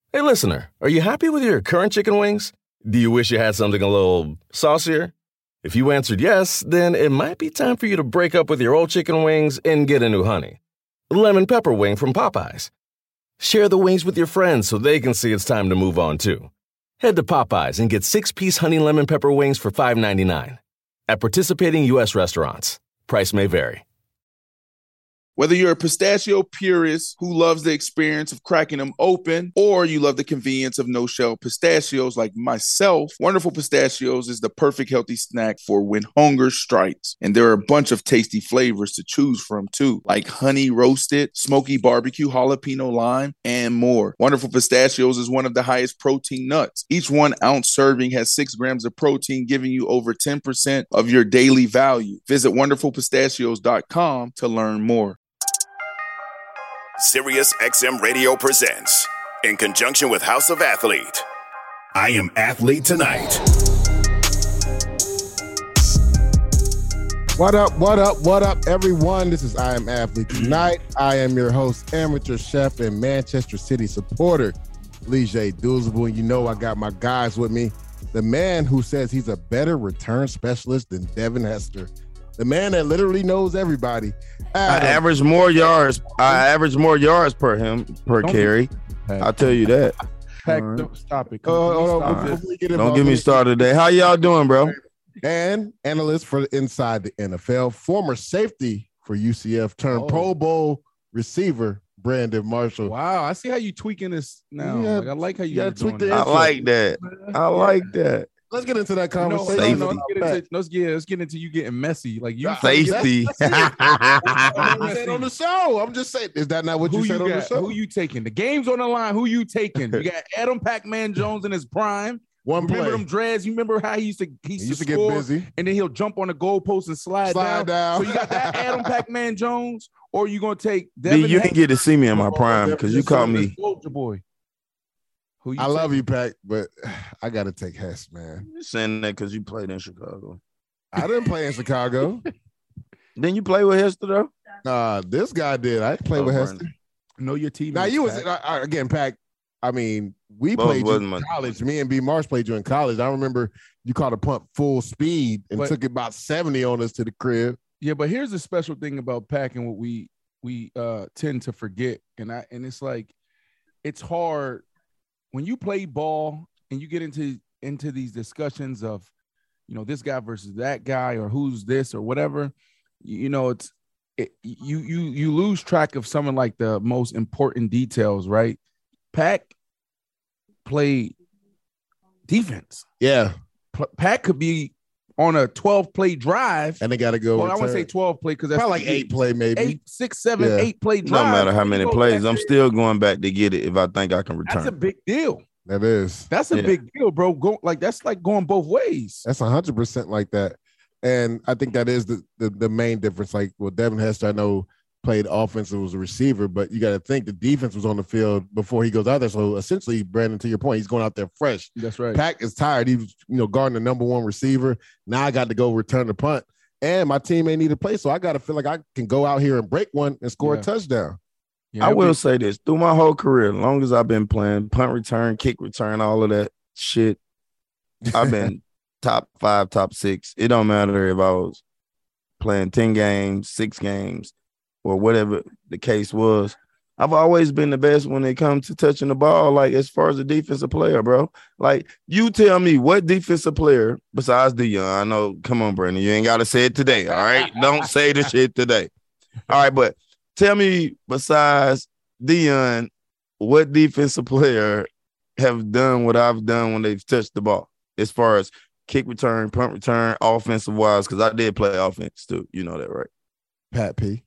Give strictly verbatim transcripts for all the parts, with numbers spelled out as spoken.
Hey, listener, are you happy with your current chicken wings? Do you wish you had something a little saucier? If you answered yes, then it might be time for you to break up with your old chicken wings and get a new honey. Lemon pepper wing from Popeyes. Share the wings with your friends so they can see it's time to move on, too. Head to Popeyes and get six-piece honey lemon pepper wings for five ninety-nine. At participating U S restaurants. Price may vary. Whether you're a pistachio purist who loves the experience of cracking them open, or you love the convenience of no-shell pistachios like myself, Wonderful Pistachios is the perfect healthy snack for when hunger strikes. And there are a bunch of tasty flavors to choose from too, like honey roasted, smoky barbecue, jalapeno lime, and more. Wonderful Pistachios is one of the highest protein nuts. Each one ounce serving has six grams of protein, giving you over ten percent of your daily value. Visit wonderful pistachios dot com to learn more. Sirius X M Radio presents, in conjunction with House of Athlete, I Am Athlete Tonight. What up, what up, what up, everyone? This is I Am Athlete Tonight. I am your host, amateur chef and Manchester City supporter, Lige Douzable. And you know I got my guys with me. The man who says he's a better return specialist than Devin Hester. The man that literally knows everybody. Adam. I average more yards. I average more yards per him per don't carry. I'll tell you that. Pack, right. Don't stop it. Uh, right. Get don't get me started today. How y'all doing, bro? And analyst for Inside the N F L, former safety for U C F, turned oh. Pro Bowl receiver, Brandon Marshall. Wow, I see how you tweaking this now. Yeah, like, I like how you, you tweak the I like that. I like that. Let's get into that conversation. No, no, no, let's, get into, let's, get, let's get into you getting messy. Like you safety. Said on the show. I'm just saying, is that not what who you said you on got? the show? Who you taking? The game's on the line. Who you taking? You got Adam Pac-Man Jones in his prime. One remember play. them dreads? You remember how he used to he used, he used to, to score, get busy, and then he'll jump on the goalpost and slide, slide down. down. So you got that Adam Pac-Man Jones, or you gonna take Devin? B, you didn't get to see me in my prime because you called me Soldier Boy. Who you I taking? Love you, Pac, but I got to take Hess, man. You're saying that because you played in Chicago. I didn't play in Chicago. Didn't you play with Hester, though? Nah, this guy did. I didn't play oh, with Hester. Know your team. Now, you was, uh, again, Pac, I mean, we Both played you in my... college. Me and B. Marsh played you in college. I remember you caught a punt full speed and but, took about seventy on us to the crib. Yeah, but here's the special thing about Pac and what we we uh, tend to forget. And I and it's like, it's hard when you play ball and you get into into these discussions of, you know, this guy versus that guy or who's this or whatever, you, you know, it's it, you you you lose track of some of like the most important details, right? Pac played defense. Yeah, Pac could be on a twelve play drive, and they got to go. Well, I want to say twelve play because that's probably like eight play, maybe eight, six, seven, yeah. eight play drive. No matter how many plays, I'm still going back to get it if I think I can return. That's a big deal. That is. That's a yeah. big deal, bro. Go like that's like going both ways. That's a hundred percent like that, and I think that is the, the the main difference. Like, well, Devin Hester, I know played offense and was a receiver, but you got to think the defense was on the field before he goes out there. So essentially, Brandon, to your point, he's going out there fresh. That's right. Pac is tired. He was, you know, guarding the number one receiver. Now I got to go return the punt, and my team ain't need to play, so I got to feel like I can go out here and break one and score yeah. a touchdown. Yeah, I will be- say this through my whole career, as long as I've been playing punt return, kick return, all of that shit, I've been top five, top six. It don't matter if I was playing ten games, six games, or whatever the case was. I've always been the best when it comes to touching the ball, like as far as a defensive player, bro. Like, you tell me what defensive player besides Deion, I know, come on, Brandon, you ain't got to say it today, all right? Don't say the shit today. All right, but tell me besides Deion, what defensive player have done what I've done when they've touched the ball as far as kick return, punt return, offensive-wise, because I did play offense too. You know that, right? Pat P.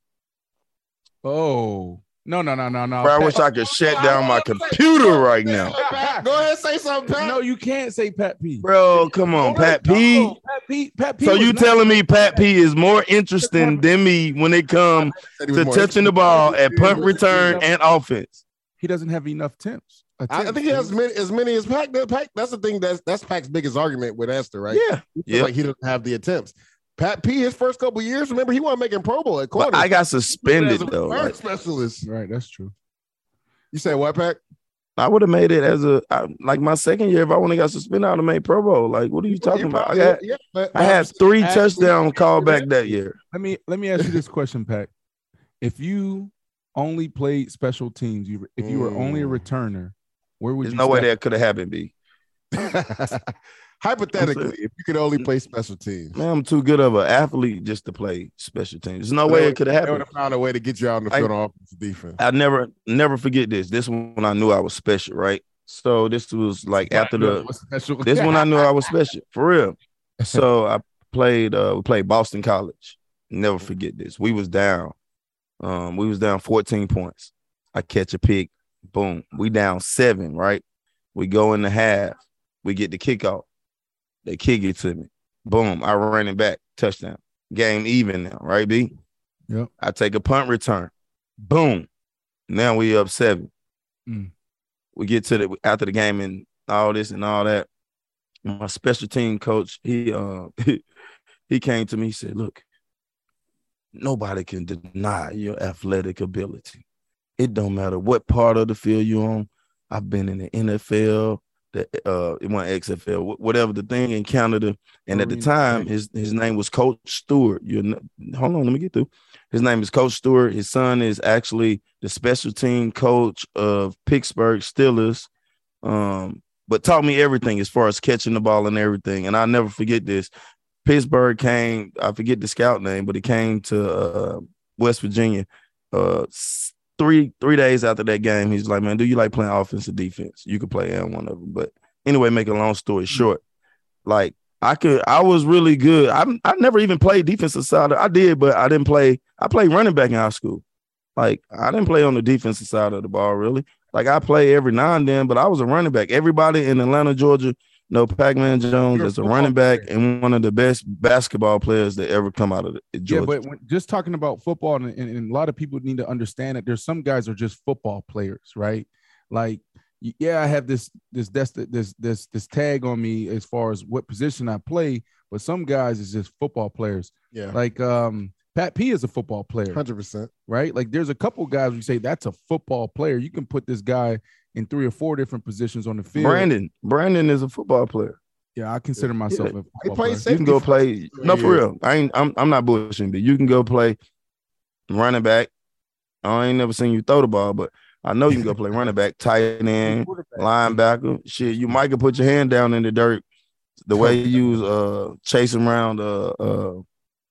Oh, no, no, no, no, no. Bro, I wish I could shut down my computer right now. Go ahead and say something, Pat. No, you can't say Pat P. Bro, come on, Pat P. No, Pat P. Pat P. So you telling me Pat P is more interesting than me when it comes to touching the ball at punt return and offense? He doesn't have enough attempts. I think he has as many, as many as Pac. Pac. That's the thing. That's that's Pac's biggest argument with Esther, right? Yeah, yeah. Like he doesn't have the attempts. Pat P, his first couple of years, remember, he wasn't making Pro Bowl at corner. But I got suspended, though. Right? Specialist. Right, that's true. You say what, Pac? I would have made it as a I, like my second year. If I wouldn't have got suspended, I would have made Pro Bowl. Like, what are you talking about? I got, yeah, but, I had three touchdown callback that, that year. Let me let me ask you this question, Pat. If you only played special teams, you if you were only a returner, where would There's you? no step? way that could have happened, B. Hypothetically, if you could only play special teams, man, I'm too good of an athlete just to play special teams. There's no way it could have happened. They would have found a way to get you out on the field on offensive defense. I never, never forget this. This one when I knew I was special, right? So this was like after the. This one I knew I was special for real. So I played. Uh, we played Boston College. Never forget this. We was down. Um, we was down fourteen points. I catch a pick. Boom. We down seven. Right. We go in the half. We get the kickoff. They kick it to me. Boom. I ran it back. Touchdown. Game even now, right, B? Yep. I take a punt return. Boom. Now we up seven. Mm. We get to the after the game and all this and all that. My special team coach, he uh he, he came to me, he said, look, nobody can deny your athletic ability. It don't matter what part of the field you're on. I've been in the N F L. The, uh, it went X F L, whatever the thing in Canada. And at the time, his his name was Coach Stewart. You hold on, let me get through. His name is Coach Stewart. His son is actually the special team coach of Pittsburgh Steelers. Um, but taught me everything as far as catching the ball and everything. And I'll never forget this. Pittsburgh came, I forget the scout name, but he came to uh, West Virginia uh, Three three days after that game, he's like, man, do you like playing offense or defense? You could play in one of them. But anyway, make a long story short, like I could, I was really good. I I never even played defensive side. I did, but I didn't play. I played running back in high school. Like I didn't play on the defensive side of the ball really. Like I play every now and then, but I was a running back. Everybody in Atlanta, Georgia, know Pac-Man Jones as a running back player and one of the best basketball players that ever come out of Georgia. Yeah, but when, just talking about football, and, and, and a lot of people need to understand that there's some guys are just football players, right? Like, yeah, I have this this this this this this tag on me as far as what position I play, but some guys is just football players. Yeah, like um, Pat P is a football player, one hundred percent, right? Like, there's a couple guys you say that's a football player. You can put this guy in three or four different positions on the field. Brandon, Brandon is a football player. Yeah, I consider myself yeah. a football player. You can go play. No, for real. I ain't. I'm. I'm not bullshitting, but you can go play running back. I ain't never seen you throw the ball, but I know you can go play running back, tight end, linebacker. Shit, you might can put your hand down in the dirt. The way you was uh chasing around uh uh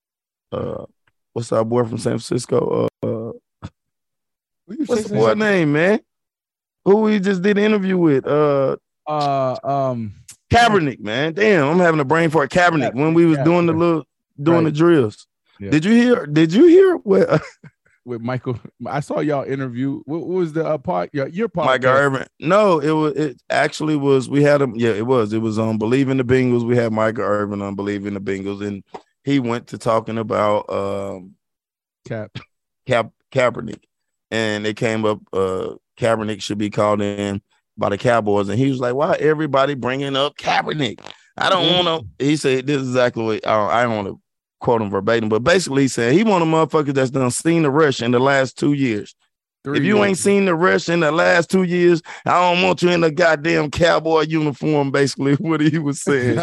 uh what's our boy from San Francisco? Uh, uh what's the boy name, man? Who we just did an interview with? Uh, uh, um, Kaepernick, man. Damn, I'm having a brain fart. Kaepernick when we was yeah, doing the little doing right. the drills. Yeah. Did you hear? Did you hear what? With Michael, I saw y'all interview. What, what was the uh, part? Your, your podcast? Michael Irvin. No, it was. It actually was. We had him. Yeah, it was. It was on um, Believe in the Bengals. We had Michael Irvin on Believe in the Bengals, and he went to talking about um, Cap, Cap, Kaepernick, and it came up. Uh, Kaepernick should be called in by the Cowboys, and he was like, "Why everybody bringing up Kaepernick? I don't mm-hmm. want to." He said, "This is exactly what I don't, I don't want to quote him verbatim, but basically he said he one of the motherfuckers that's done seen the rush in the last two years. Three if you years. ain't seen the rush in the last two years, I don't want you in a goddamn cowboy uniform." Basically, what he was saying.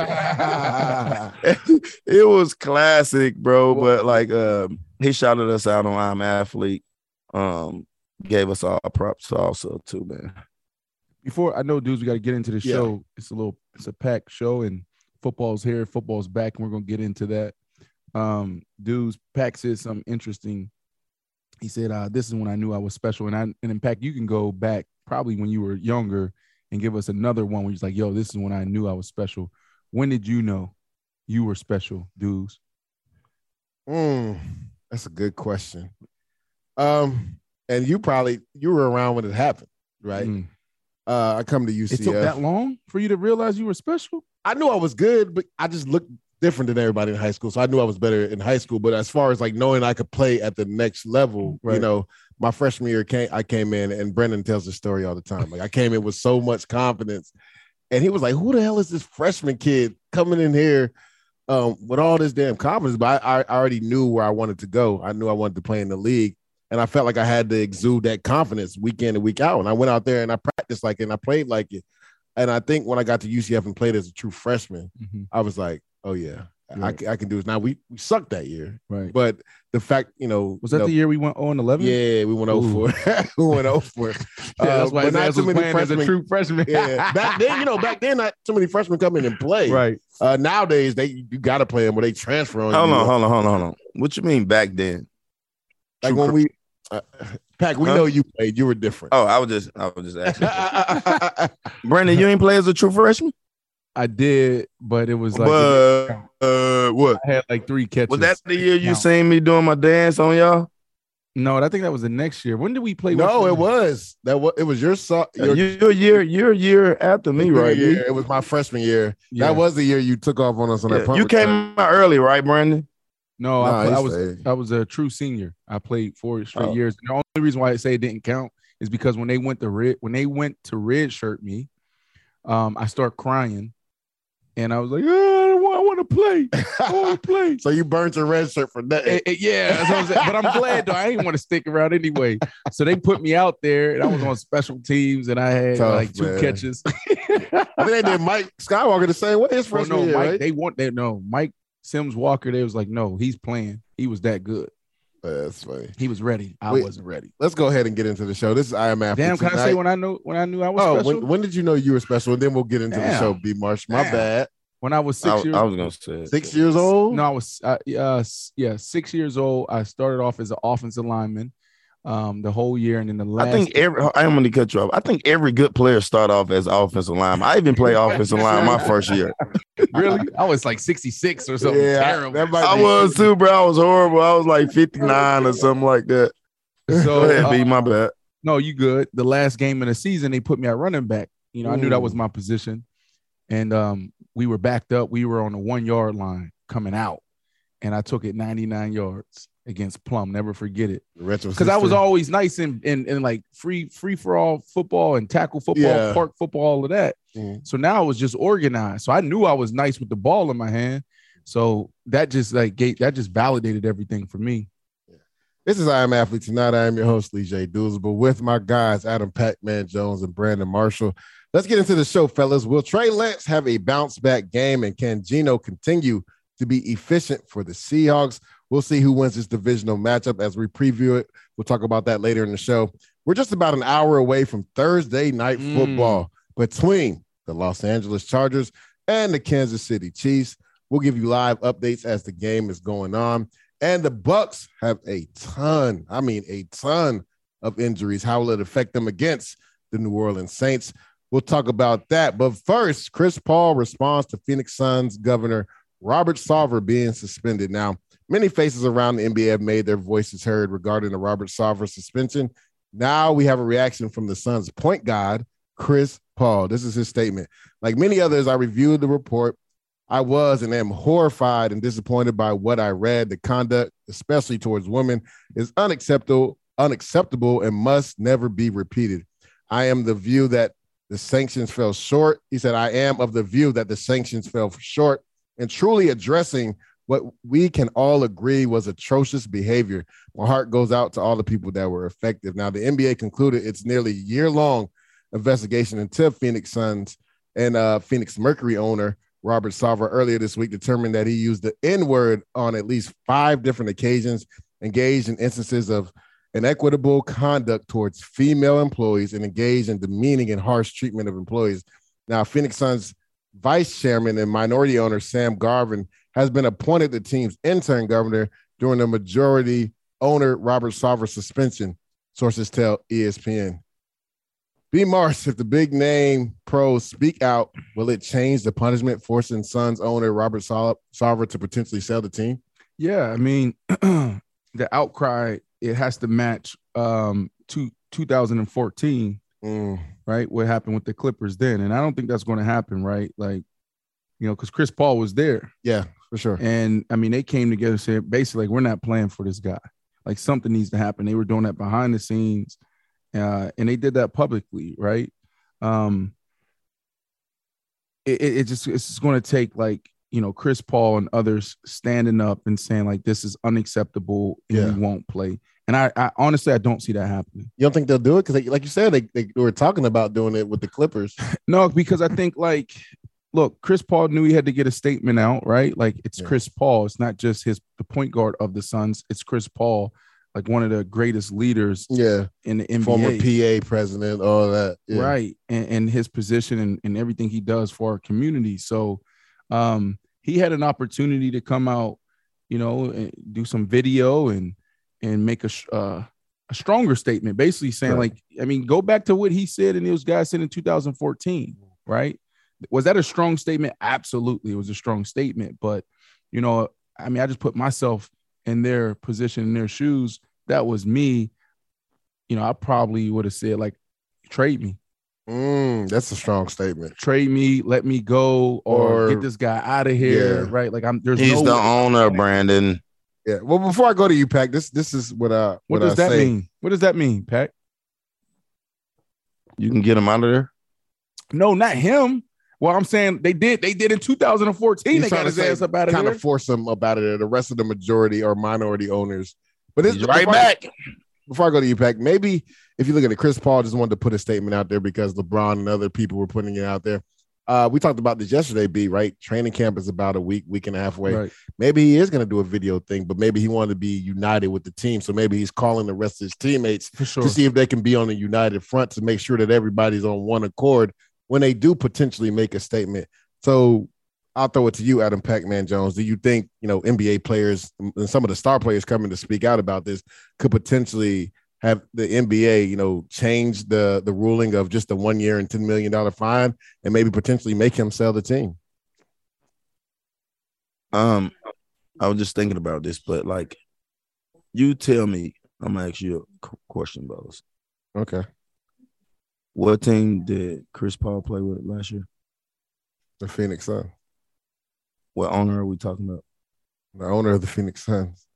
It was classic, bro. But like, uh, he shouted us out on I'm Athlete. Um. Gave us all props also too, man. Before I know, dudes, we got to get into the yeah. show. It's a little, it's a packed show, and football's here, football's back, and we're gonna get into that. Um, dudes, Pack said something interesting. He said, uh, "This is when I knew I was special." And I, and in fact, you can go back probably when you were younger and give us another one where you're like, "Yo, this is when I knew I was special." When did you know you were special, dudes? Mm, that's a good question. Um. And you probably, you were around when it happened, right? Mm. Uh, I come to U C F. It took that long for you to realize you were special? I knew I was good, but I just looked different than everybody in high school. So I knew I was better in high school. But as far as like knowing I could play at the next level, right. you know, my freshman year came, I came in, and Brendan tells the story all the time. Like I came in with so much confidence. And he was like, who the hell is this freshman kid coming in here um, with all this damn confidence? But I, I already knew where I wanted to go. I knew I wanted to play in the league. And I felt like I had to exude that confidence week in and week out. And I went out there and I pra- practiced like it and I played like it. And I think when I got to U C F and played as a true freshman, mm-hmm. I was like, oh, yeah, right. I, I can do this. Now, we, we sucked that year. Right. But the fact, you know. Was that you know, the year we went oh and eleven? Yeah, we went oh for it. we went oh for it. Yeah, that's why uh, not too many freshmen. As a true freshman. Yeah. Back then, you know, back then, not too many freshmen come in and play. Right. Uh, nowadays, they you got to play them or they transfer on hold you. On, hold on, hold on, hold on. What you mean back then? Like true when we. Uh, Pac, we huh? know you played. You were different. Oh, I was just, I was just asking. Brandon, you ain't play as a true freshman? I did, but it was like but, uh, what? I had like three catches. Was that the year you seen me doing my dance on y'all? No, I think that was the next year. When did we play? No, it was that. Was it was your so your, your year, your year after me, right? Year. It was my freshman year. Yeah. That was the year you took off on us on yeah. that. Punt you return. came out early, right, Brandon? No, nah, I, I was stayed. I was a true senior. I played four straight oh. years. And the only reason why I say it didn't count is because when they went to red when they went to red shirt me, um, I start crying, and I was like, oh, I want to play. I want to play. So you burned your red shirt for that? It, it, yeah, that's what I'm saying. But I'm glad though. I didn't want to stick around anyway. So they put me out there, and I was on special teams, and I had Tough, like two man. catches. I think they did Mike Skywalker the same way. His first oh, no, year, Mike, right? They want that. No, Mike Sims Walker. They was like, no, he's playing. He was that good. That's funny. He was ready. I Wait, wasn't ready. Let's go ahead and get into the show. This is I Am Athlete. Damn, can tonight. I say when I know when I knew I was oh, special? When, when did you know you were special? And then we'll get into Damn. the show. B Marsh, my Damn. bad. When I was six I, years, I was gonna say six years old. No, I was uh, uh yeah six years old. I started off as an offensive lineman, um, the whole year, and then the last. I think every. I am gonna cut you off. I think every good player start off as offensive lineman. I even played offensive line my first year. Really? I was like sixty-six or something. Yeah, terrible. I, I was too, bro. I was horrible. I was like fifty-nine or something like that. So ahead, uh, be my bad. No, you good. The last game of the season, they put me at running back. You know, mm. I knew that was my position, and um. we were backed up. We were on the one yard line coming out, and I took it ninety-nine yards against Plum. Never forget it. Because I was always nice in, in, in like free free for all football and tackle football, yeah. park football, all of that. Mm. So now it was just organized. So I knew I was nice with the ball in my hand. So that just like gave, that just validated everything for me. This is I Am Athlete Tonight. I am your host, Lee J. Doolsable, with my guys, Adam Pac-Man Jones and Brandon Marshall. Let's get into the show, fellas. Will Trey Lance have a bounce-back game, and can Geno continue to be efficient for the Seahawks? We'll see who wins this divisional matchup as we preview it. We'll talk about that later in the show. We're just about an hour away from Thursday night mm. football between the Los Angeles Chargers and the Kansas City Chiefs. We'll give you live updates as the game is going on. And the Bucs have a ton, I mean a ton of injuries. How will it affect them against the New Orleans Saints? We'll talk about that. But first, Chris Paul responds to Phoenix Suns governor Robert Sarver being suspended. Now, many faces around the N B A have made their voices heard regarding the Robert Sarver suspension. Now we have a reaction from the Suns' point guard, Chris Paul. This is his statement. Like many others, I reviewed the report. I was and am horrified and disappointed by what I read. The conduct, especially towards women, is unacceptable, unacceptable and must never be repeated. I am the view that the sanctions fell short. He said, I am of the view that the sanctions fell short and truly addressing what we can all agree was atrocious behavior. My heart goes out to all the people that were affected. Now, the N B A concluded its nearly year-long investigation into Phoenix Suns and uh, Phoenix Mercury owner Robert Sarver earlier this week determined that he used the N-word on at least five different occasions, engaged in instances of inequitable conduct towards female employees, and engaged in demeaning and harsh treatment of employees. Now, Phoenix Suns vice chairman and minority owner Sam Garvin has been appointed the team's intern governor during the majority owner Robert Sarver suspension, sources tell E S P N. B. Marsh, if the big name pros speak out, will it change the punishment, forcing Suns owner Robert Sarver to potentially sell the team? Yeah, I mean, the outcry, it has to match um, to two thousand fourteen, mm. right? What happened with the Clippers then. And I don't think that's going to happen, right? Like, you know, because Chris Paul was there. Yeah, for sure. And, I mean, they came together and said, basically, like, we're not playing for this guy. Like, something needs to happen. They were doing that behind the scenes. Uh, and they did that publicly, right? Um, it, it just it's just going to take like you know Chris Paul and others standing up and saying like this is unacceptable and yeah. we won't play. And I, I honestly, I don't see that happening. You don't think they'll do it? Because, like you said, they, they were talking about doing it with the Clippers. No, because I think, like, look, Chris Paul knew he had to get a statement out, right? Like, it's yeah. Chris Paul. It's not just his the point guard of the Suns. It's Chris Paul, like one of the greatest leaders yeah. in the N B A. Former P A president, all that. Yeah. Right. And, and his position and, and everything he does for our community. So um, he had an opportunity to come out, you know, and do some video and and make a uh, a stronger statement, basically saying, right. like, I mean, go back to what he said and those guys said in two thousand fourteen, right? Was that a strong statement? Absolutely. It was a strong statement. But, you know, I mean, I just put myself in their position, in their shoes. That was me. You know, I probably would have said, like, trade me. Mm, that's a strong statement. Trade me, let me go, or, or get this guy out of here, yeah. right? Like, I'm there's He's no the owner, Brandon. Yeah. Well, before I go to you, Pac, this this is what I what, what does I that say. mean? What does that mean, Pac? You can get him out of there? No, not him. Well, I'm saying they did. They did in two thousand fourteen. He's they got his say, ass up out of there. Kind of force him up out of there. The rest of the majority or minority owners. But it's right back. I, before I go to you, Pac, maybe if you look at it, Chris Paul just wanted to put a statement out there because LeBron and other people were putting it out there. Uh, we talked about this yesterday, B, right? Training camp is about a week, week and a half away. Right. Maybe he is going to do a video thing, but maybe he wanted to be united with the team. So maybe he's calling the rest of his teammates For sure. to see if they can be on a united front to make sure that everybody's on one accord when they do potentially make a statement. So I'll throw it to you, Adam Pac-Man Jones. Do you think, you know, N B A players and some of the star players coming to speak out about this could potentially have the N B A, you know, change the the ruling of just a one year and ten million dollars fine and maybe potentially make him sell the team? Um, I was just thinking about this, but like, you tell me, I'm gonna ask you a question, Bose. Okay. What team did Chris Paul play with last year? The Phoenix Suns. What owner are we talking about? The owner of the Phoenix Suns.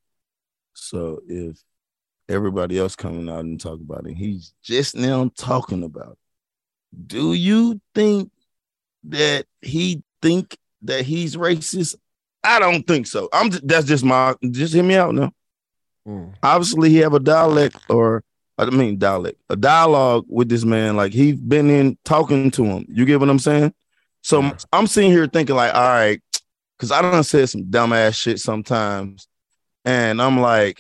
So if everybody else coming out and talk about it, he's just now talking about it. Do you think that he think that he's racist? I don't think so. I'm that's just my just hear me out now. Mm. Obviously, he have a dialect or I mean dialect, a dialogue with this man. Like he's been in talking to him. You get what I'm saying? So yeah. I'm sitting here thinking like, all right, because I done said some dumbass shit sometimes, and I'm like,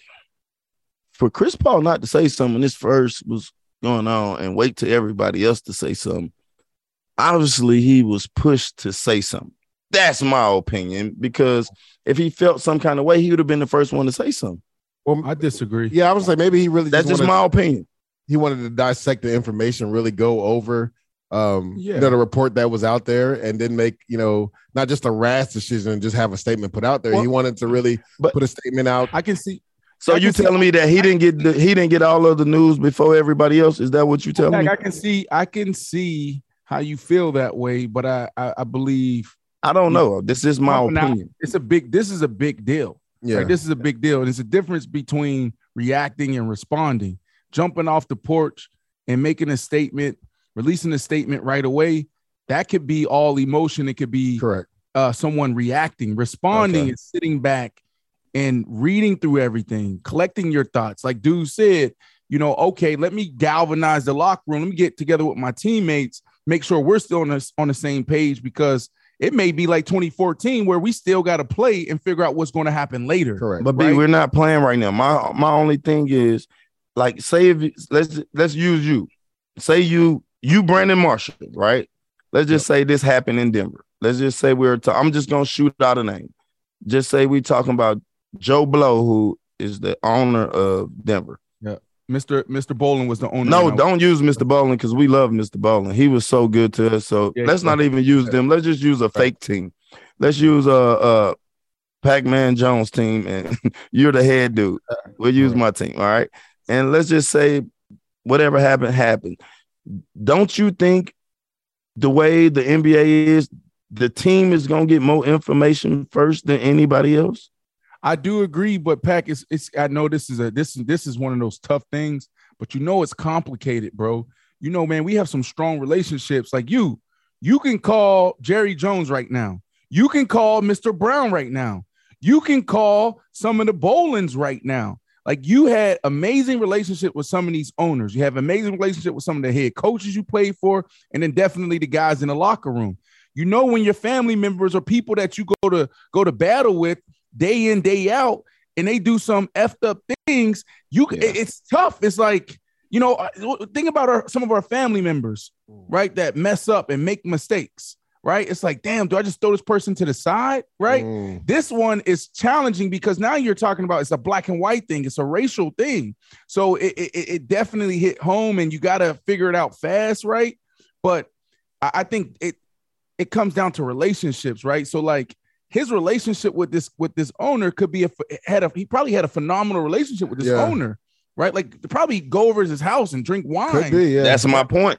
for Chris Paul not to say something when this first was going on and wait till everybody else to say something, obviously he was pushed to say something. That's my opinion, because if he felt some kind of way, he would have been the first one to say something. Well, I disagree. Yeah, I was like, maybe he really That's just, just my wanted, opinion. He wanted to dissect the information, really go over um, yeah. you know, the report that was out there and then make, you know, not just a rash decision and just have a statement put out there. Well, he wanted to really but put a statement out. I can see. So you telling me that he didn't get the, he didn't get all of the news before everybody else? Is that what you telling like me? I can see I can see how you feel that way, but I I, I believe I don't know. This is my opinion. Out, it's a big. This is a big deal. Yeah, right? This is a big deal, and it's a difference between reacting and responding. Jumping off the porch and making a statement, releasing a statement right away. That could be all emotion. It could be correct. Uh, someone reacting. Responding okay. is sitting back and reading through everything, collecting your thoughts. Like Dude said, you know, okay, let me galvanize the locker room. Let me get together with my teammates, make sure we're still on the, on the same page, because it may be like twenty fourteen where we still got to play and figure out what's going to happen later. Correct. But right? B, we're not playing right now. My my only thing is, like, say if let's let's use you. Say you you Brandon Marshall, right? Let's just yep. say this happened in Denver. Let's just say we're. Ta- I'm just gonna shoot out a name. Just say we talking about Joe Blow, who is the owner of Denver. Yeah, Mister Mister Bowling was the owner. No, don't use Mister Bowling, because we love Mister Bowling. He was so good to us. So yeah, let's not right. even use them. Let's just use a right. fake team. Let's use a, a Pac-Man Jones team, and you're the head dude. We'll use right. my team, all right? And let's just say whatever happened, happened. Don't you think the way the N B A is, the team is going to get more information first than anybody else? I do agree, but Pac, it's, it's I know this is a this this is one of those tough things, but you know it's complicated, bro. You know, man, we have some strong relationships. Like you, you can call Jerry Jones right now. You can call Mister Brown right now. You can call some of the Bolins right now. Like you had amazing relationship with some of these owners. You have amazing relationship with some of the head coaches you played for, and then definitely the guys in the locker room. You know, when your family members or people that you go to go to battle with day in, day out, and they do some effed up things, you yeah. it's tough. It's like, you know, think about our, some of our family members, right, that mess up and make mistakes. Right. It's like, damn, do I just throw this person to the side? Right. Mm. This one is challenging because now you're talking about it's a black and white thing. It's a racial thing. So it, it, it definitely hit home and you got to figure it out fast. Right. But I, I think it it comes down to relationships. Right. So like his relationship with this with this owner could be a had a he probably had a phenomenal relationship with this yeah. owner. Right. Like probably go over to his house and drink wine. Could be, yeah. That's my point.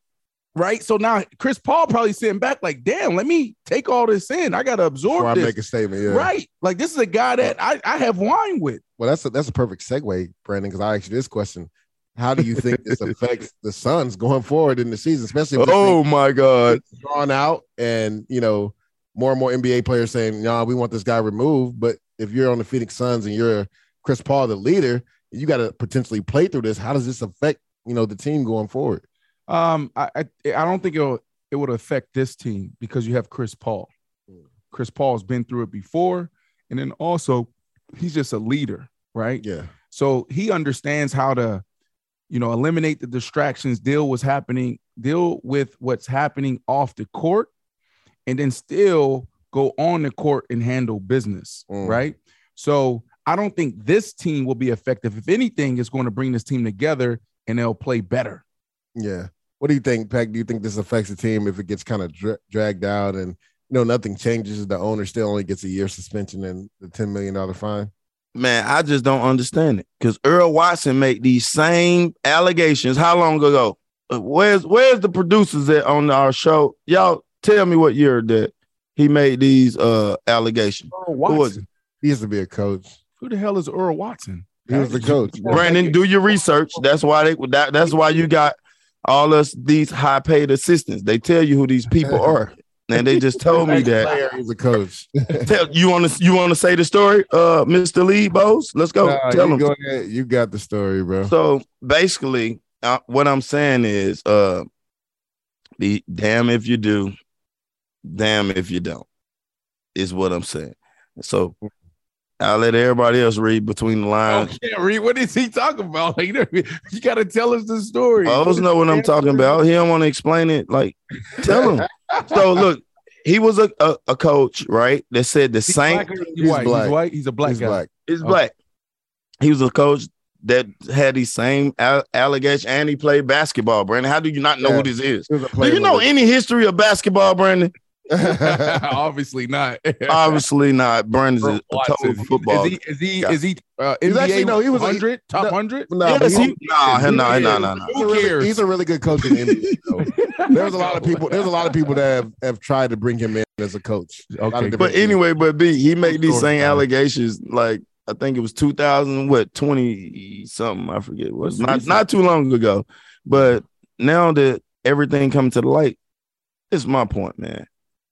Right. So now Chris Paul probably sitting back like, damn, let me take all this in. I got to absorb Before this. I make a statement. Yeah. Right. Like this is a guy that I, I have wine with. Well, that's a, that's a perfect segue, Brandon, because I asked you this question. How do you think this affects the Suns going forward in the season, especially if oh my God, drawn out and, you know, more and more N B A players saying, no, nah, we want this guy removed. But if you're on the Phoenix Suns and you're Chris Paul, the leader, you got to potentially play through this. How does this affect, you know, the team going forward? Um, I, I I don't think it'll it would affect this team because you have Chris Paul. Chris Paul's been through it before, and then also he's just a leader, right? Yeah. So he understands how to, you know, eliminate the distractions, deal what's happening, deal with what's happening off the court, and then still go on the court and handle business, mm. right? So I don't think this team will be effective. If anything, it's going to bring this team together and they'll play better. Yeah. What do you think, Pac? Do you think this affects the team if it gets kind of dra- dragged out and, you know, nothing changes? The owner still only gets a year suspension and the ten million dollars fine? Man, I just don't understand it because Earl Watson made these same allegations. How long ago? Where's where's the producers at on our show? Y'all tell me what year that he made these uh allegations. Earl Watson. He used to be a coach. Who the hell is Earl Watson? He was the coach. Brandon, do your research. That's why they that, that's why you got all us these high paid assistants. They tell you who these people are, and they just told me that he was a coach. Tell you want to you want to say the story, uh, Mister Lee Bose? Let's go. Nah, tell you them. Go ahead. You got the story, bro. So basically, uh, what I'm saying is, uh, be damn if you do, damn if you don't, is what I'm saying. So I'll let everybody else read between the lines. I can't read. What is he talking about? Like, you got to tell us the story. I always know what I'm talking about. He don't want to explain it. Like, tell him. So look, he was a, a, a coach, right? That said the he's same. Black or he's, white. Black. He's white. He's a black he's guy. Black. He's okay. black. He was a coach that had these same al- allegations, and he played basketball. Brandon, how do you not know yeah. who this is? Do you know any history of basketball, Brandon? Obviously not. Obviously not. Brandon's a total football. Is he? Is he? Is he? Uh, N B A actually, no, he was one hundred, a, top one hundred. No, yes, he, he, nah, no, no, no, no, no. Who cares? He's a really good coach in the N B A. So. There's a lot of people. There's a lot of people that have, have tried to bring him in as a coach. Okay, but anyway, but B, he made these same allegations. Like I think it was two thousand, what twenty something. I forget. It was not not too long ago. But now that everything coming to the light, it's my point, man.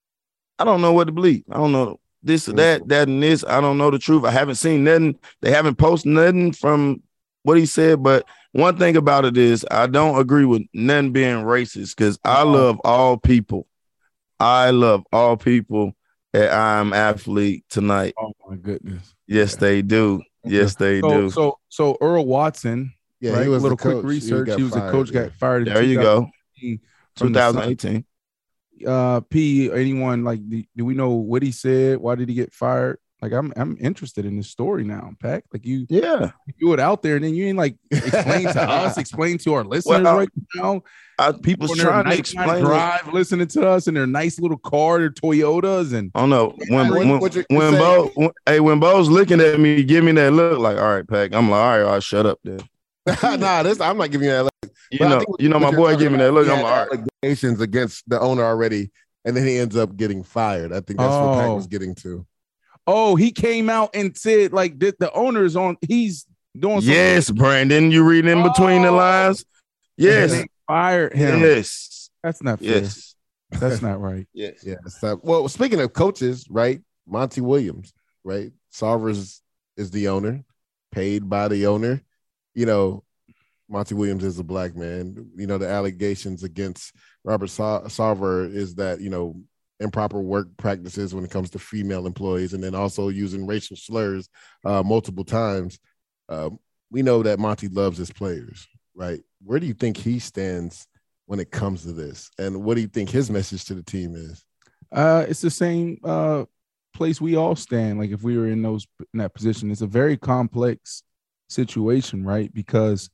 I don't know what to believe. I don't know this or that, that and this. I don't know the truth. I haven't seen nothing. They haven't posted nothing from what he said. But one thing about it is I don't agree with none being racist because I love all people. I love all people at I'm Athlete tonight. Oh, my goodness. Yes, they do. Yes, they so, do. So, so Earl Watson, yeah, right? he was a little quick coach. research. He, he was fired, a coach, yeah. got fired. There you go. twenty eighteen. Uh, P, anyone like, do, do we know what he said? Why did he get fired? Like, I'm I'm interested in this story now, Pac. Like, you, yeah, you do it out there, and then you ain't like explain to us, explain to our listeners well, right now. I, people's trying to explain drive, it. listening to us in their nice little car, their Toyotas, and I don't know when what, when what when Bo, when, hey, when Bo's looking at me, give me that look. Like, all right, Pac. I'm like, all right, all right, shut up, then. nah, this I'm not giving you that look. You but know, you know, my boy giving me that look. I'm like, all right. Allegations against the owner already. And then he ends up getting fired. I think that's oh. what Pac was getting to. Oh, he came out and said, like, the, the owner's on, he's doing something. Yes, Brandon, you read in oh. between the lines? Yes. They fired him. Yes. That's not fair. Yes. That's not right. Yes. Yeah. So, well, speaking of coaches, right? Monty Williams, right? Sarver's is the owner. paid by the owner. You know, Monty Williams is a black man. You know, the allegations against Robert Sa- Sarver is that, you know, improper work practices when it comes to female employees, and then also using racial slurs uh, multiple times. Uh, we know that Monty loves his players, right? Where do you think he stands when it comes to this? And what do you think his message to the team is? Uh, it's the same uh, place we all stand. Like if we were in those in that position, it's a very complex situation, right? Because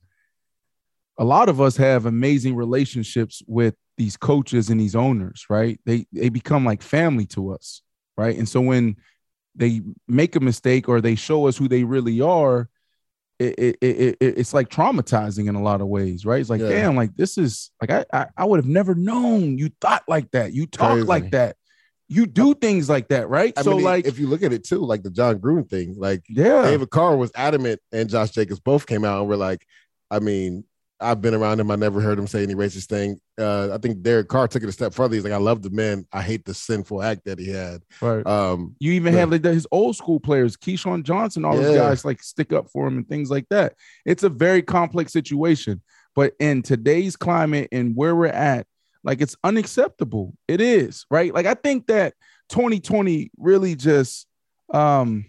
a lot of us have amazing relationships with these coaches and these owners, right? They they become like family to us, right? And so when they make a mistake or they show us who they really are, it, it, it, it it's like traumatizing in a lot of ways, right? It's like, yeah. damn, like this is like I I, I would have never known you thought like that, you talk Crazy. like that. You do things like that, right? I so, mean, like, if you look at it too, like the John Gruden thing, like, yeah, David Carr was adamant, and Josh Jacobs both came out and were like, I mean, I've been around him. I never heard him say any racist thing. Uh, I think Derek Carr took it a step further. He's like, I love the man. I hate the sinful act that he had. Right. Um, you even yeah. have like his old school players, Keyshawn Johnson, all yeah. those guys like stick up for him and things like that. It's a very complex situation. But in today's climate and where we're at, like it's unacceptable. It is, right? Like I think that twenty twenty really just um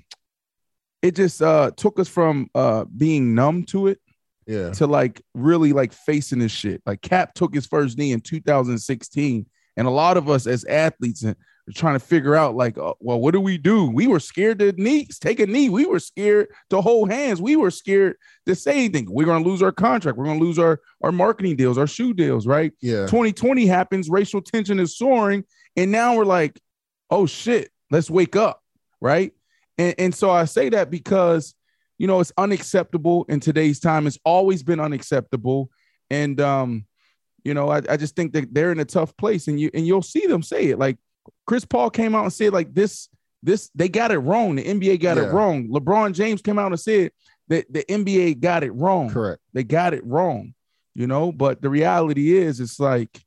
it just uh took us from uh being numb to it yeah to like really like facing this shit. Like Cap took his first knee in two thousand sixteen, and a lot of us as athletes are trying to figure out like, uh, well, what do we do? We were scared to knees, take a knee. We were scared to hold hands. We were scared to say anything. We're gonna lose our contract. We're gonna lose our our marketing deals, our shoe deals, right? Yeah. twenty twenty happens, racial tension is soaring, and now we're like, oh shit, let's wake up, right? And, and so I say that because, you know, it's unacceptable in today's time. It's always been unacceptable. And, um, you know, I, I just think that they're in a tough place, and you and you'll see them say it. Like Chris Paul came out and said like this, this, they got it wrong. The N B A got yeah. it wrong. LeBron James came out and said that the N B A got it wrong. Correct. They got it wrong, you know, but the reality is it's like,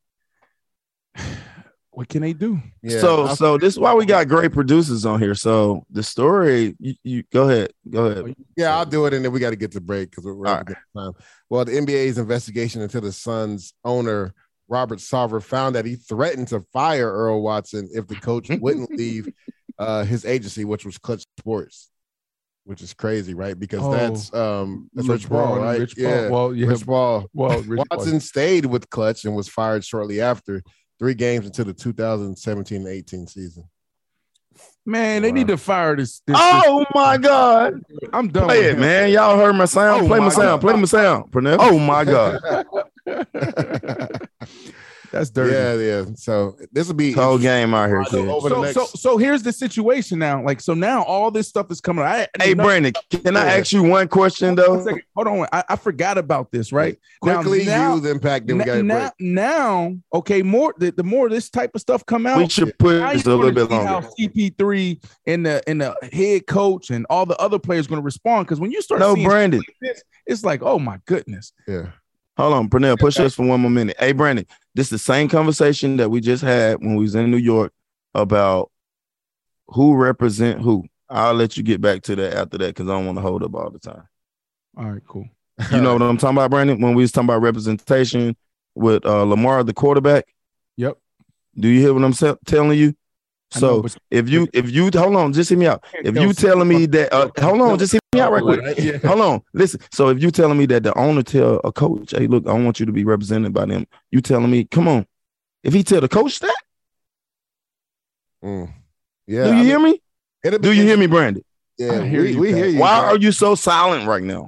what can they do? Yeah, so, I'll so this is why we got great producers on here. So the story, you, you go ahead, go ahead. Yeah, I'll do it, and then we got to get to break because we're running out of time. Well, the N B A's investigation into the Suns owner Robert Sarver found that he threatened to fire Earl Watson if the coach wouldn't leave uh, his agency, which was Clutch Sports, which is crazy, right? Because oh, that's um, that's Rich Paul, right? Rich yeah, Paul. Well, yeah, Rich Paul. Well, Rich Watson Paul. stayed with Clutch and was fired shortly after. Three games into the two thousand seventeen eighteen season. Man, they wow. need to fire this. this oh this. my God! I'm done. Play with it, him. man. Y'all heard my sound. Oh Play my, my sound. God. Play my sound. Pernell. Oh my God! That's dirty. Yeah, yeah. So this will be whole game out here. So, so, next... so, so here's the situation now. Like, so now all this stuff is coming. I, hey, no, Brandon, can I ask you one question though? One second. Hold on, I, I forgot about this. Right, quickly now, use impact. Then we got now, now, okay. More the, the more this type of stuff come out, we should put this a little bit longer. How C P three and the and the head coach and all the other players going to respond, because when you start no seeing Brandon, like this, it's like, oh my goodness. Yeah. Hold on, Pernell, push us for one more minute. Hey, Brandon, this is the same conversation that we just had when we was in New York about who represent who. I'll let you get back to that after that because I don't want to hold up all the time. All right, cool. You know what I'm talking about, Brandon? When we was talking about representation with uh, Lamar, the quarterback. Yep. Do you hear what I'm se- telling you? So know, but- if you if you hold on, just hear me out. If you telling me that uh, hold on, just hear me out right quick. Yeah. Hold on, listen. So if you telling me that the owner tell a coach, hey, look, I want you to be represented by them. You telling me, come on. If he tell the coach that, mm. yeah. Do you I hear mean, me? Do you hear me, Brandon? Yeah, I hear we, you, we hear you. Why bro. are you so silent right now?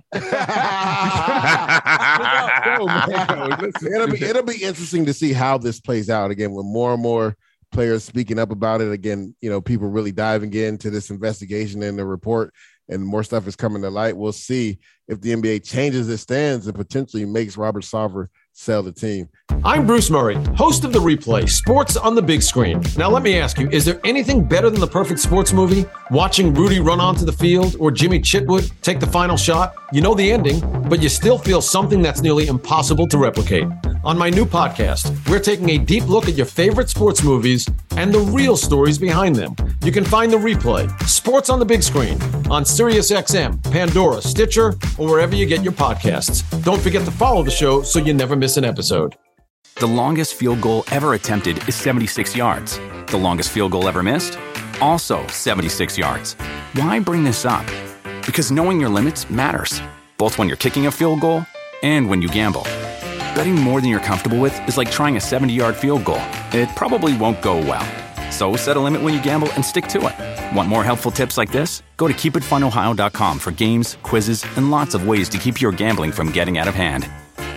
it'll be it'll be interesting to see how this plays out again with more and more players speaking up about it. Again, you know, people really diving into this investigation and the report, and more stuff is coming to light. We'll see if the N B A changes its stance and potentially makes Robert Sarver sell the team. I'm Bruce Murray, host of The Replay, sports on the big screen. Now, let me ask you, is there anything better than the perfect sports movie? Watching Rudy run onto the field or Jimmy Chitwood take the final shot? You know the ending, but you still feel something that's nearly impossible to replicate. On my new podcast, we're taking a deep look at your favorite sports movies and the real stories behind them. You can find the replay, Sports on the Big Screen, on SiriusXM, Pandora, Stitcher, or wherever you get your podcasts. Don't forget to follow the show so you never miss an episode. The longest field goal ever attempted is seventy-six yards. The longest field goal ever missed? Also seventy-six yards. Why bring this up? Because knowing your limits matters, both when you're kicking a field goal and when you gamble. Betting more than you're comfortable with is like trying a seventy-yard field goal. It probably won't go well. So set a limit when you gamble and stick to it. Want more helpful tips like this? Go to keep it fun ohio dot com for games, quizzes, and lots of ways to keep your gambling from getting out of hand.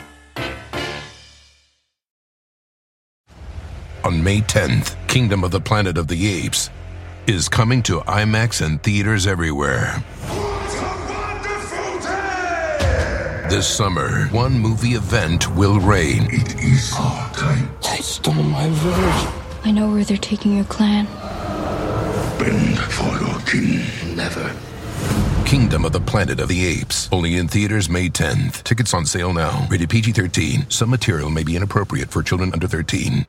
On May tenth, Kingdom of the Planet of the Apes is coming to IMAX and theaters everywhere. This summer, one movie event will reign. It is our time. They stole my village. I know where they're taking your clan. Bend for your king. Never. Kingdom of the Planet of the Apes. Only in theaters May tenth. Tickets on sale now. Rated P G thirteen. Some material may be inappropriate for children under thirteen.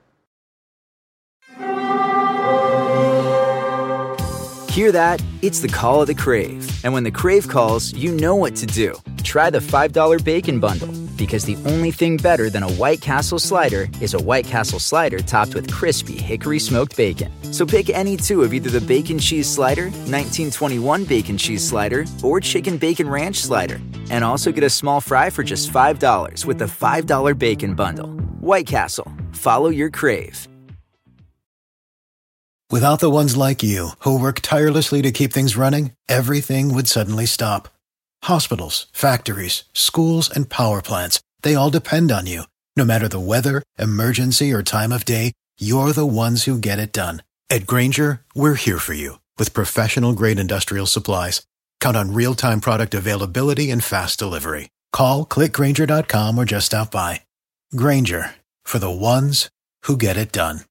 Hear that? It's the call of the Crave. And when the Crave calls, you know what to do. Try the five dollar Bacon Bundle. Because the only thing better than a White Castle slider is a White Castle slider topped with crispy hickory smoked bacon. So pick any two of either the Bacon Cheese Slider, nineteen twenty-one Bacon Cheese Slider, or Chicken Bacon Ranch Slider. And also get a small fry for just five dollars with the five dollar Bacon Bundle. White Castle. Follow your Crave. Without the ones like you, who work tirelessly to keep things running, everything would suddenly stop. Hospitals, factories, schools, and power plants, they all depend on you. No matter the weather, emergency, or time of day, you're the ones who get it done. At Grainger, we're here for you with professional-grade industrial supplies. Count on real-time product availability and fast delivery. Call, click Grainger dot com, or just stop by. Grainger, for the ones who get it done.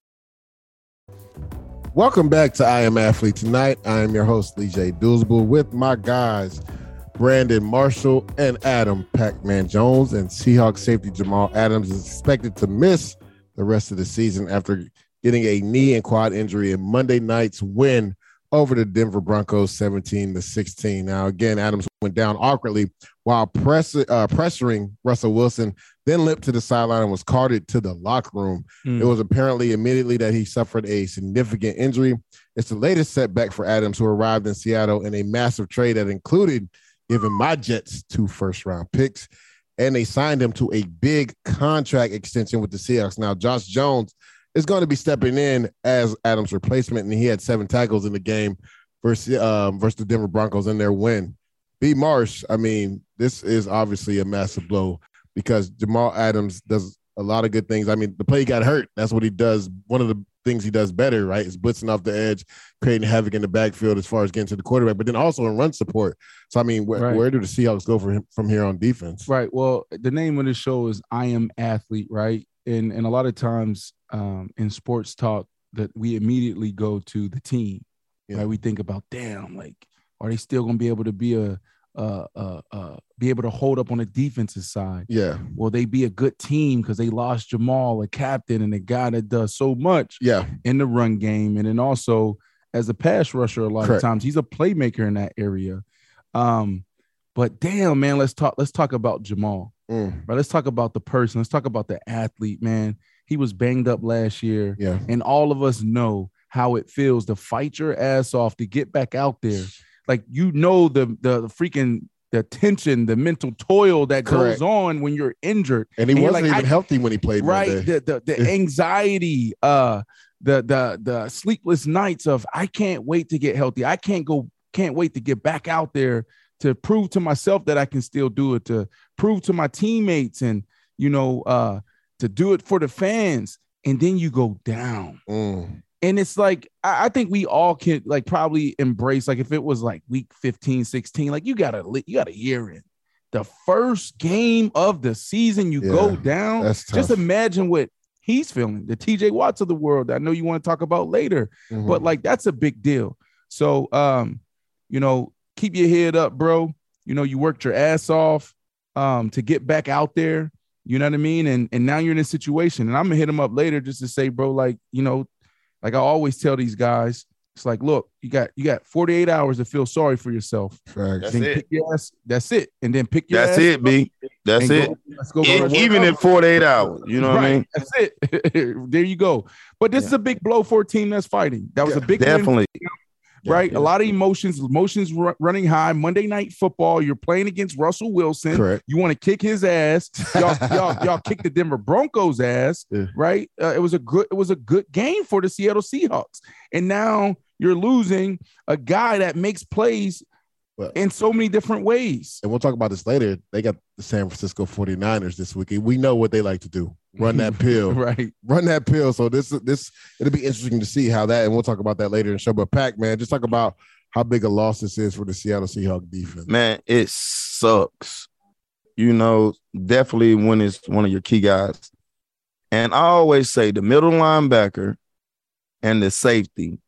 Welcome back to I Am Athlete Tonight. I am your host, Lee J. Doolsbull, with my guys, Brandon Marshall and Adam Pac-Man Jones. And Seahawks safety Jamal Adams is expected to miss the rest of the season after getting a knee and quad injury in Monday night's win over the Denver Broncos seventeen to sixteen. Now, again, Adams went down awkwardly while press, uh, pressuring Russell Wilson, then limped to the sideline and was carted to the locker room. Mm. It was apparently immediately that he suffered a significant injury. It's the latest setback for Adams, who arrived in Seattle in a massive trade that included giving my Jets two first-round picks, and they signed him to a big contract extension with the Seahawks. Now, Josh Jones is going to be stepping in as Adams' replacement, and he had seven tackles in the game versus, um, versus the Denver Broncos in their win. B. Marsh, I mean, this is obviously a massive blow because Jamal Adams does a lot of good things. I mean, the play got hurt. That's what he does. One of the things he does better, right, is blitzing off the edge, creating havoc in the backfield as far as getting to the quarterback, but then also in run support. So, I mean, wh- right. where do the Seahawks go for him, from here on defense? Right. Well, the name of the show is I Am Athlete, right? And, and a lot of times um, in sports talk that we immediately go to the team, yeah. right? We think about, damn, like, are they still going to be able to be a uh, uh, uh, be able to hold up on the defensive side? Yeah. Will they be a good team because they lost Jamal, a captain, and a guy that does so much yeah. in the run game, and then also as a pass rusher, a lot Correct. of times he's a playmaker in that area. Um, but damn, man, let's talk. Let's talk about Jamal. Mm. Right, let's talk about the person. Let's talk about the athlete, man. He was banged up last year, yeah. and all of us know how it feels to fight your ass off to get back out there. Like, you know, the the, the freaking the tension, the mental toil that Correct. goes on when you're injured, and he and wasn't like, even I, healthy when he played. Right, the, the the anxiety, uh, the the the sleepless nights of I can't wait to get healthy. I can't go, can't wait to get back out there to prove to myself that I can still do it, to prove to my teammates, and you know, uh, to do it for the fans. And then you go down. Mm. And it's like, I, I think we all can like probably embrace, like if it was like week fifteen, sixteen, like you got a, you got a year in. The first game of the season, you yeah, go down. Just imagine what he's feeling, the T J Watts of the world. I know you want to talk about later, mm-hmm. but like, that's a big deal. So, um, you know, keep your head up, bro. You know, you worked your ass off um, to get back out there. You know what I mean? And, and now you're in a situation, and I'm gonna hit him up later just to say, bro, like, you know, like I always tell these guys, It's like, look, you got you got forty-eight hours to feel sorry for yourself. That's then it. Pick your ass, that's it. And then pick your That's ass it, B. That's it. go, let's go It- go even in forty-eight hours, you know what I mean? That's it. There you go. But this yeah. is a big blow for a team that's fighting. That was yeah, a big definitely. Win, right? Yeah. A lot of emotions, emotions r- running high. Monday Night Football. You're playing against Russell Wilson. Correct. You want to kick his ass. Y'all, y'all, y'all kicked the Denver Broncos' ass, yeah. right? Uh, it was a good, it was a good game for the Seattle Seahawks. And now you're losing a guy that makes plays well, in so many different ways. And we'll talk about this later. They got the San Francisco forty-niners this weekend. We know what they like to do. Run that pill. Right. Run that pill. So this this it'll be interesting to see how that, and we'll talk about that later in the show. But Pac, man, just talk about how big a loss this is for the Seattle Seahawks defense. Man, it sucks. You know, definitely when it's one of your key guys. And I always say the middle linebacker and the safety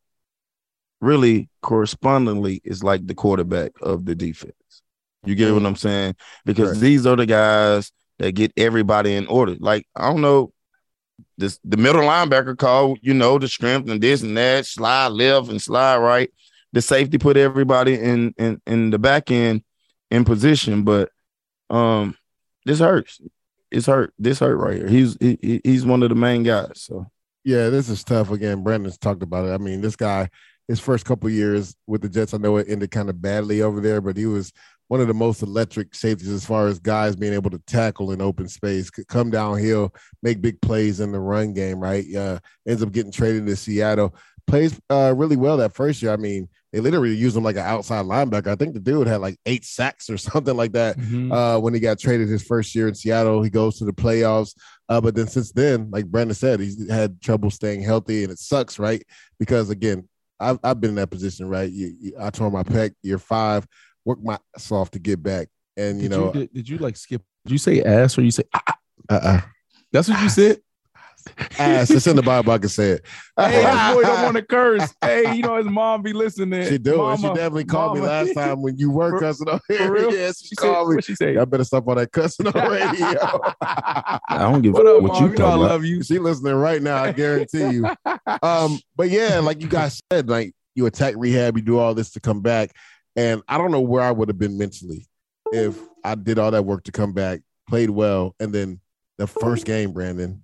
really correspondingly is like the quarterback of the defense. You get what I'm saying? Because right. these are the guys that get everybody in order. Like, I don't know, this the middle linebacker call, you know, the strength and this and that, slide left and slide right. The safety put everybody in in, in the back end in position, but um, this hurts. It's hurt. This hurt right here. He's he, he's one of the main guys. So yeah, this is tough. Again, Brandon's talked about it. I mean, this guy, his first couple of years with the Jets, I know it ended kind of badly over there, but he was one of the most electric safeties as far as guys being able to tackle in open space, could come downhill, make big plays in the run game, right? Uh, ends up getting traded to Seattle. Plays uh, really well that first year. I mean, they literally used him like an outside linebacker. I think the dude had like eight sacks or something like that mm-hmm. uh, when he got traded his first year in Seattle. He goes to the playoffs. Uh, but then since then, like Brandon said, he's had trouble staying healthy, and it sucks, right? Because, again, I've, I've been in that position, right? You, you, I tore my pec year five. Work my ass off to get back. And, you did know, you, did, did you like skip? Did you say ass or you say, ah, uh-uh. That's what you said? Ass. It's in the Bible. I can say it. Hey, my boy don't want to curse. Hey, you know, his mom be listening. She do. Mama, she definitely called mama. me last time when you were For, cussing on here. For real? Yes, she, she called said, me. What she say? I better stop all that cussing on radio. I don't give a what up, what mom? you You know I talking about. love you. She listening right now, I guarantee you. Um, but yeah, like you guys said, like you attack rehab, you do all this to come back. And I don't know where I would have been mentally if I did all that work to come back, played well, and then the first game, Brandon,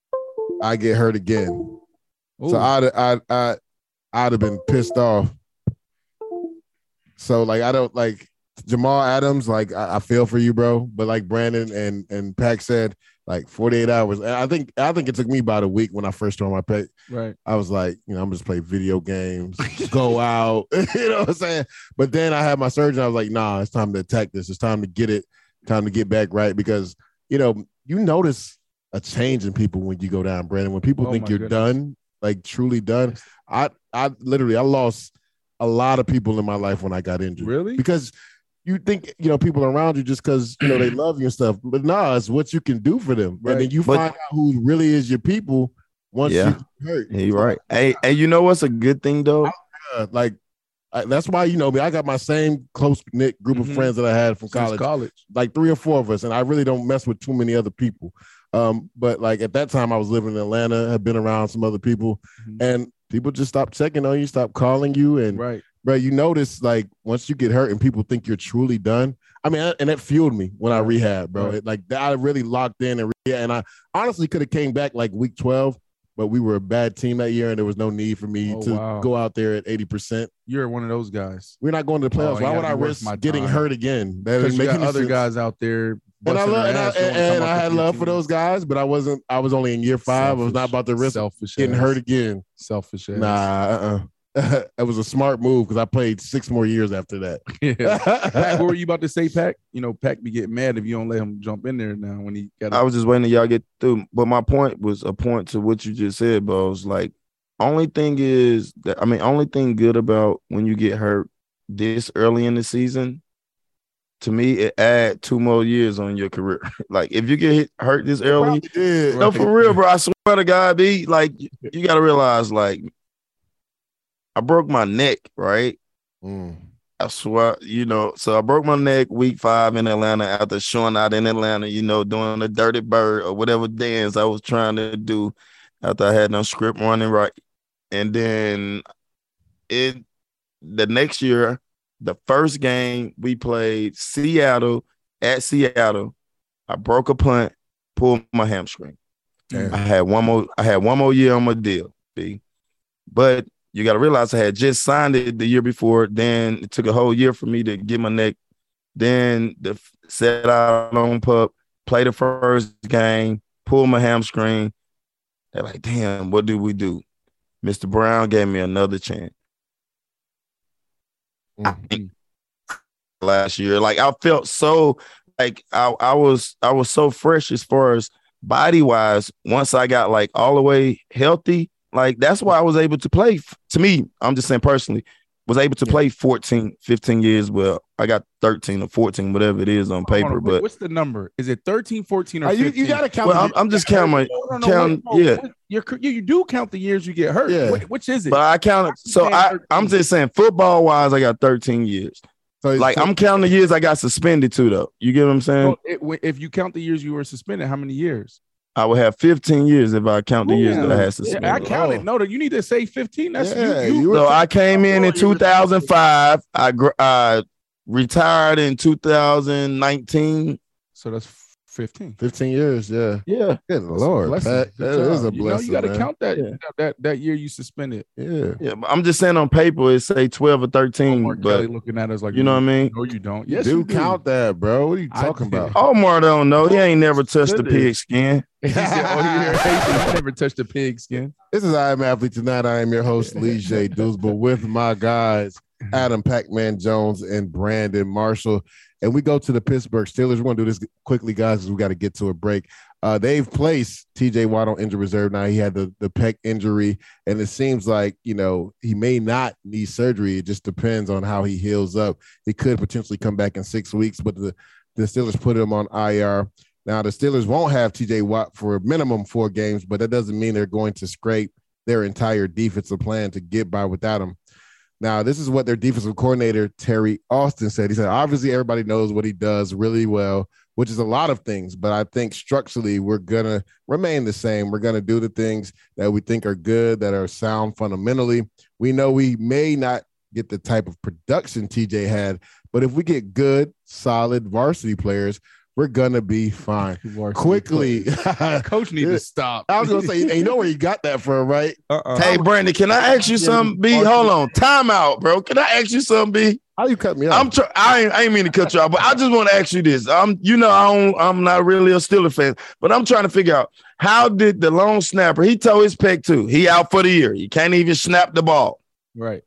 I get hurt again. Ooh. So I'd I I I'd have been pissed off. So like I don't like Jamal Adams, like I, I feel for you, bro. But like Brandon and and Pac said, like forty-eight hours. And I think I think it took me about a week when I first tore my pec. Right. I was like, you know, I'm just play video games, go out, you know what I'm saying? But then I had my surgeon. I was like, nah, it's time to attack this. It's time to get it, time to get back right. Because, you know, you notice a change in people when you go down, Brandon. When people Oh, think my you're goodness. done, like truly done. I I literally I lost a lot of people in my life when I got injured. Really? Because you think, you know, people around you just because, you know, they love you and stuff. But nah, it's what you can do for them. Right. And then you But- find out who really is your people once Yeah. you hurt. Yeah, you're right. Hey, hey, you know what's a good thing though? Uh, like, I, that's why, you know, me, I got my same close-knit group Mhm. of friends that I had from Since college. college. Like three or four of us, and I really don't mess with too many other people. Um, but like at that time I was living in Atlanta, had been around some other people, Mhm. and people just stopped checking on you, stopped calling you. And Right. bro, you notice like once you get hurt and people think you're truly done. I mean, and that fueled me when I rehab, bro. Right. It, like I really locked in and rehab, and I honestly could have came back like week twelve, but we were a bad team that year, and there was no need for me Oh, to wow. go out there at eighty percent. You're one of those guys. We're not going to the playoffs. Oh, you Why would gotta I be worth risk my getting time. hurt again? That Because doesn't you make got any other sense. guys out there. And I, busting love, their and, I, ass, don't and, wanna come and up I with had your love for team. those guys, but I wasn't. I was only in year five. I was not about to risk Selfish getting ass. hurt again. Selfish ass. Nah, uh-uh. It was a smart move because I played six more years after that. Yeah. Pat, what were you about to say, Pac? You know, Pac be getting mad if you don't let him jump in there now when he got. I was just waiting till y'all get through. But my point was a point to what you just said, bro. It's like, only thing is that I mean, only thing good about when you get hurt this early in the season, to me, it add two more years on your career. Like if you get hit, hurt this early, Did. no, for real, bro. I swear to God, B, like you got to realize, like I broke my neck, right? Mm. I swear, you know, so I broke my neck week five in Atlanta after showing out in Atlanta, you know, doing the dirty bird or whatever dance I was trying to do after I had no script running right. And then it the next year, the first game we played Seattle at Seattle, I broke a punt, pulled my hamstring. Damn. I had one more. I had one more year on my deal, B. But you got to realize I had just signed it the year before. Then it took a whole year for me to get my neck. Then the set out on pup, play the first game, pull my hamstring. They're like, damn, what do we do? Mister Brown gave me another chance. Mm-hmm. Last year, like I felt so like I, I was I was so fresh as far as body wise. Once I got like all the way healthy, like that's why I was able to play. To me, I'm just saying personally, was able to play fourteen, fifteen years. Well, I got thirteen or fourteen, whatever it is on paper. On, but what's the number? Is it thirteen, fourteen, or fifteen? You, you got to count. Well, I'm, I'm just counting my no, no, no, count. Wait, no, yeah, you're, you you do count the years you get hurt. Yeah. Which, which is it? But I counted. So I I'm just saying football wise, I got thirteen years. So like so, I'm counting the years I got suspended too, though. You get what I'm saying? So it, if you count the years you were suspended, how many years? I would have fifteen years if I count the years yeah. that I had suspended. Yeah, I counted. No, you need to say fifteen. That's yeah, you. you so I came in in two thousand five. I I retired in two thousand nineteen. So that's fifteen. fifteen years, yeah. Yeah. Good Lord, Pat. That is a blessing. You know, you got to count that, yeah. that that year you suspended. Yeah. Yeah, but I'm just saying on paper it say twelve or thirteen. Omar but Kelly looking at us like, you know what I mean? No, you don't. Yes, you do count that, bro. What are you talking about? Omar don't know. He ain't never touched the pig skin. He said, oh, you never touched the pig skin. This is I Am Athlete Tonight. I am your host, Lee J. Doosbull, with my guys, Adam Pac-Man Jones and Brandon Marshall. And we go to the Pittsburgh Steelers. We're going to do this quickly, guys, because we got to get to a break. Uh, they've placed T J Watt on injured reserve now. He had the, the pec injury, and it seems like, you know, he may not need surgery. It just depends on how he heals up. He could potentially come back in six weeks, but the, the Steelers put him on I R. Now, the Steelers won't have T J Watt for a minimum four games, but that doesn't mean they're going to scrape their entire defensive plan to get by without him. Now, this is what their defensive coordinator, Terry Austin, said. He said, obviously, everybody knows what he does really well, which is a lot of things. But I think structurally, we're going to remain the same. We're going to do the things that we think are good, that are sound fundamentally. We know we may not get the type of production T J had, but if we get good, solid varsity players, we're going to be fine. Quickly. Coach needs to stop. I was going to say, and you know where you got that from, right? Uh-uh. Hey, Brandon, can I ask you something, B? Hold on. Time out, bro. Can I ask you something, B? How you cut me off? I'm tr- I, ain't, I ain't mean to cut you off, but I just want to ask you this. I'm, you know, I don't, I'm not really a Steelers fan, but I'm trying to figure out, how did the long snapper, he tore his pec too. He out for the year. He can't even snap the ball. Right.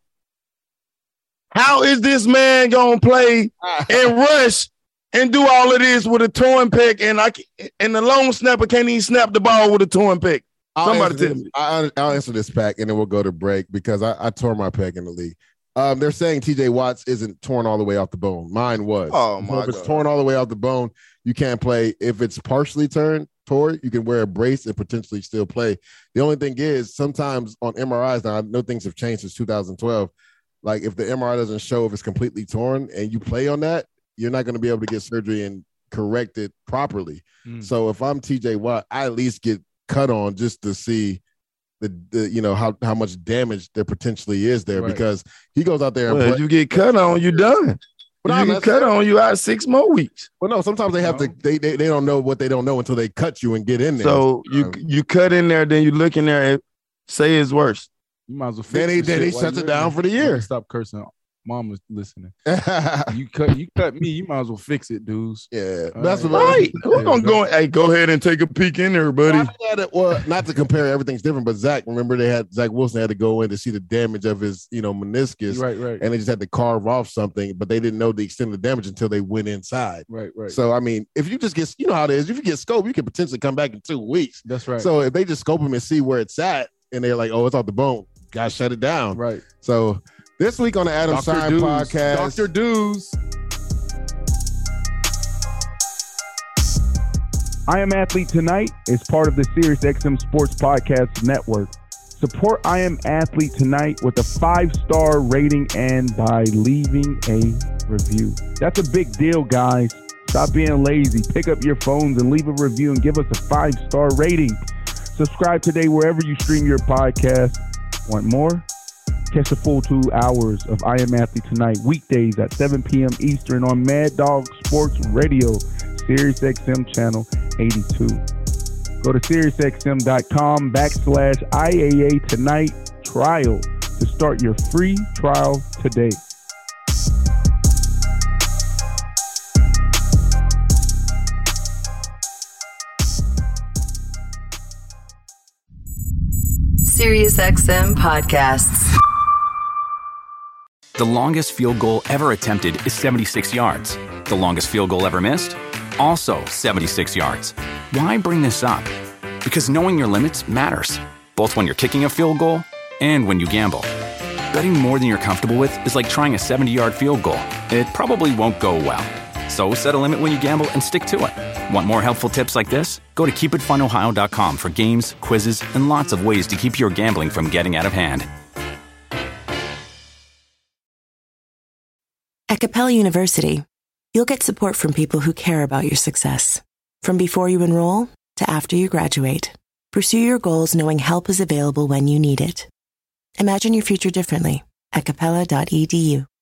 How is this man going to play and rush and do all of this with a torn pec, and I and the long snapper can't even snap the ball with a torn pec? Somebody tell this, me. I'll, I'll answer this, Pack, and then we'll go to break because I, I tore my pec in the league. Um, they're saying T J Watts isn't torn all the way off the bone. Mine was. Oh my so if God. it's torn all the way off the bone, you can't play. If it's partially turned tore, you can wear a brace and potentially still play. The only thing is, sometimes on M R Is, now I know things have changed since two thousand twelve. Like if the M R I doesn't show if it's completely torn and you play on that, you're not going to be able to get surgery and correct it properly. Mm. So if I'm T J Watt, I at least get cut on just to see the, the you know, how, how much damage there potentially is there, right? Because he goes out there and well, play- you get cut on, you done. But you get cut on, you out six more weeks. Well, no, sometimes they have no. to, they, they they don't know what they don't know until they cut you and get in there. So you you cut in there, then you look in there and say it's worse. You might as well fix then he, the then he shit shuts it down for the year. Stop cursing. Mom was listening. you cut you cut me, you might as well fix it, dudes. Yeah. All that's right. what right. We're gonna go hey, go ahead and take a peek in there, buddy. It, well, not to compare, everything's different, but Zach, remember they had Zach Wilson had to go in to see the damage of his, you know, meniscus. Right, right. And they just had to carve off something, but they didn't know the extent of the damage until they went inside. Right, right. So I mean, if you just get, you know how it is, if you get scoped, you can potentially come back in two weeks. That's right. So if they just scope him and see where it's at, and they're like, oh, it's off the bone, gotta shut it down. Right. So this week on the Adam Doctor Shine Dews. podcast, Doctor Dews. I Am Athlete Tonight is part of the SiriusXM Sports Podcast Network. Support I Am Athlete Tonight with a five-star rating and by leaving a review. That's a big deal, guys. Stop being lazy. Pick up your phones and leave a review and give us a five-star rating. Subscribe today wherever you stream your podcast. Want more? Catch the full two hours of I Am Athlete Tonight weekdays at seven p.m. Eastern on Mad Dog Sports Radio, SiriusXM Channel eighty-two. Go to SiriusXM.com backslash IAA Tonight trial to start your free trial today. SiriusXM Podcasts. The longest field goal ever attempted is seventy-six yards. The longest field goal ever missed? Also seventy-six yards. Why bring this up? Because knowing your limits matters, both when you're kicking a field goal and when you gamble. Betting more than you're comfortable with is like trying a seventy-yard field goal. It probably won't go well. So set a limit when you gamble and stick to it. Want more helpful tips like this? Go to keep it fun ohio dot com for games, quizzes, and lots of ways to keep your gambling from getting out of hand. At Capella University, you'll get support from people who care about your success. From before you enroll to after you graduate, pursue your goals knowing help is available when you need it. Imagine your future differently at capella dot e d u.